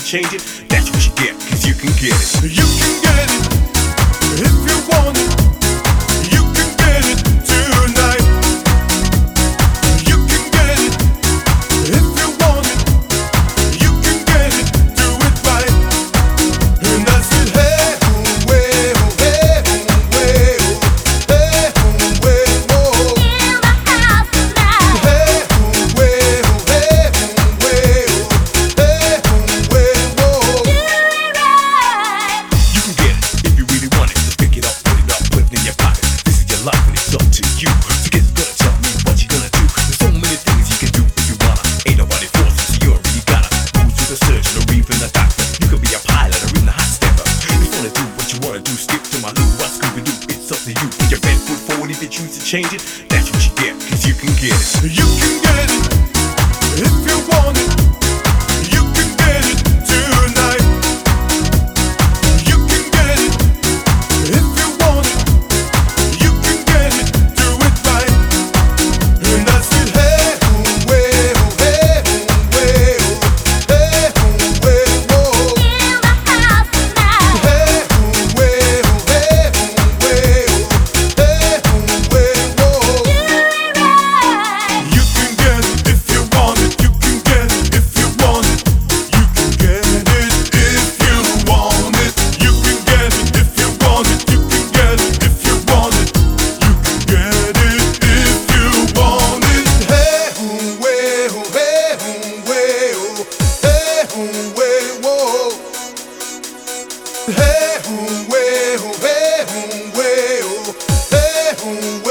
change it, that's what you get, cause you can get it. You can get it if you want it. You can get it tonight. You can get it if you want it. You can get it, do it right. And I said, hey, oh, way, oh, hey, oh, way, oh, hey, oh, way, oh. In my house tonight. Hey, oh, way, oh, hey, oh, way, oh, hey, oh, way, oh. Do it right. You can get it if you really want it. Just pick it up, put it in your pocket. This is your life and it's up to you. So get gonna tell me what you gonna do. There's so many things you can do if you wanna. Ain't nobody forcing, so you already gotta. Move to the surgeon or even the doctor. You could be a pilot or even a hot stepper. If you wanna do what you wanna do, skip to my loo. What Scooby Doo? It's up to you. Put your best foot forward if you choose to change it. That's what you get, cause you can get it. You can get it if you want it. You can get it tonight. You can get it if you want it. You can get it, do it right. And I said, hey, oh, way, oh, hey, oh, way, oh, hey, oh, way, oh. In my house tonight. Hey, oh, way, oh, hey, oh, way, oh, hey, oh, way, oh. Do it right. You can get it if you want it. You can get it if you want it. You can get it if you want it. You can get it if you want it. You can get it if you want it. You can get it if you want it. Hey, oh, way, oh, hey, oh, way, oh, hey, oh, way, whoa. Hey, oh, way, oh, hey, oh, way, oh, hey, oh,